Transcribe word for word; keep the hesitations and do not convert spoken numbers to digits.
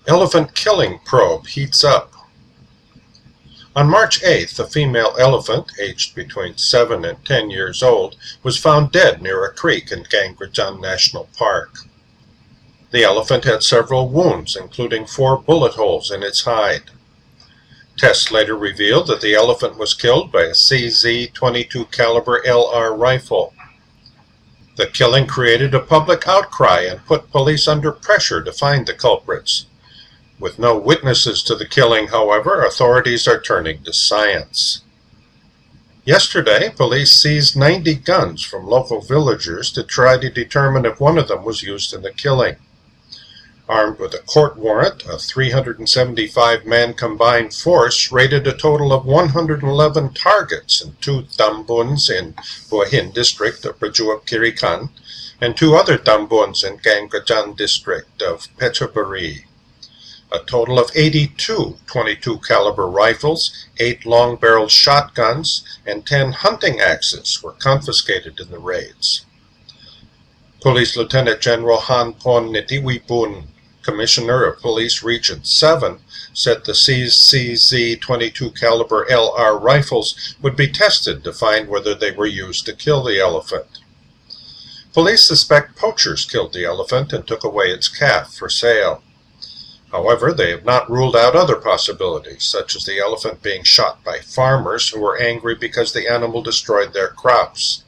Elephant killing probe heats up. On March eighth, a female elephant, aged between seven and ten years old, was found dead near a creek in Gangajan National Park. The elephant had several wounds, including four bullet holes in its hide. Tests later revealed that the elephant was killed by a C Z twenty-two caliber L R rifle. The killing created a public outcry and put police under pressure to find the culprits. With no witnesses to the killing, however, authorities are turning to science. Yesterday, police seized ninety guns from local villagers to try to determine if one of them was used in the killing. Armed with a court warrant, a three hundred seventy-five man combined force raided a total of one hundred eleven targets in two tambuns in Buahin district of Prachuap Khiri Khan and two other tambuns in Gangajan district of Phetchaburi. A total of eighty-two twenty-two caliber rifles, eight long-barreled shotguns, and ten hunting axes were confiscated in the raids. Police Lieutenant General Han Pon Nitiwipun, Commissioner of Police Region seven, said the seized C Z twenty-two caliber L R rifles would be tested to find whether they were used to kill the elephant. Police suspect poachers killed the elephant and took away its calf for sale. However, they have not ruled out other possibilities, such as the elephant being shot by farmers who were angry because the animal destroyed their crops.